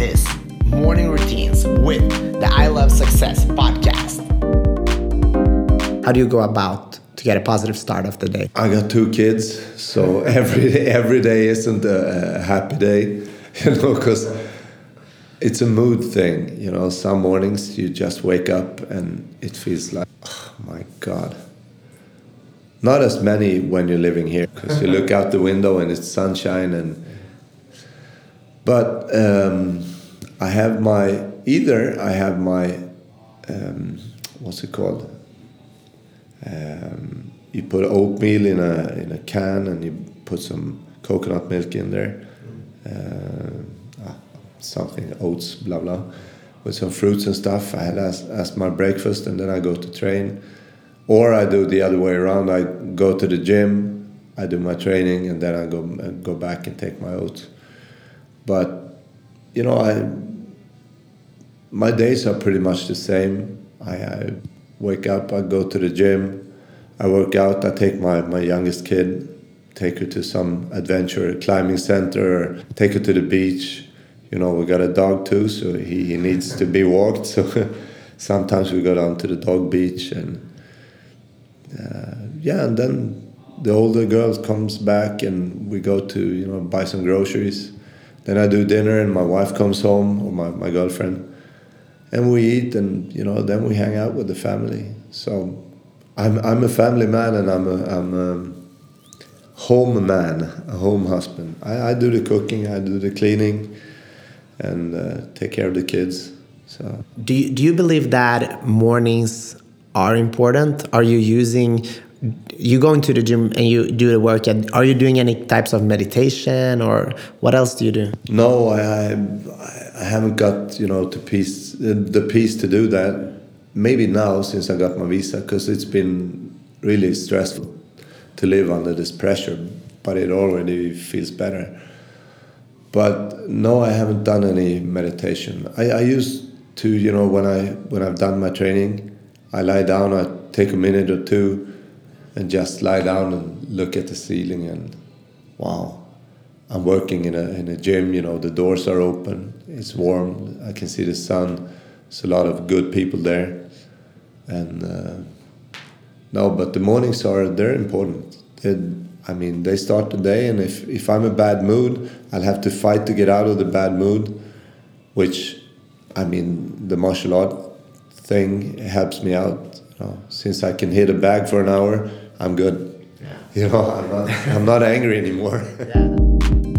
is Morning Routines with the I Love Success podcast. How do you go about to get a positive start of the day? I got 2 kids, so every day isn't a happy day, because it's a mood thing. Some mornings you just wake up and it feels like, oh my God. Not as many when you're living here, because you look out the window and it's sunshine. But I have my what's it called? You put oatmeal in a can and you put some coconut milk in there, something oats, blah blah, with some fruits and stuff. I had as my breakfast, and then I go to train, or I do the other way around. I go to the gym, I do my training, and then I go back and take my oats. But my days are pretty much the same. I wake up, I go to the gym, I work out, I take my youngest kid, take her to some adventure climbing center, or take her to the beach. We got a dog too, so he needs to be walked. So sometimes we go down to the dog beach, and and then the older girl comes back and we go to buy some groceries. Then I do dinner and my wife comes home, or my girlfriend, and we eat, and then we hang out with the family. So I'm a family man, and I'm a home man, a home husband. I do the cooking, I do the cleaning, and take care of the kids. So Do you believe that mornings are important? Are you going to the gym and you do the workout? Are you doing any types of meditation, or what else do you do? No, I haven't got the peace to do that. Maybe now, since I got my visa, because it's been really stressful to live under this pressure, but it already feels better. But no, I haven't done any meditation. I used to, when I've done my training, I lie down, I take a minute or two and just lie down and look at the ceiling, and wow, I'm working in a gym. The doors are open, it's warm, I can see the sun. There's a lot of good people there, and but the mornings they're important. They start the day, and if I'm in a bad mood, I'll have to fight to get out of the bad mood, which the martial art thing helps me out. Since I can hit a bag for an hour, I'm good. I'm not angry anymore. Yeah.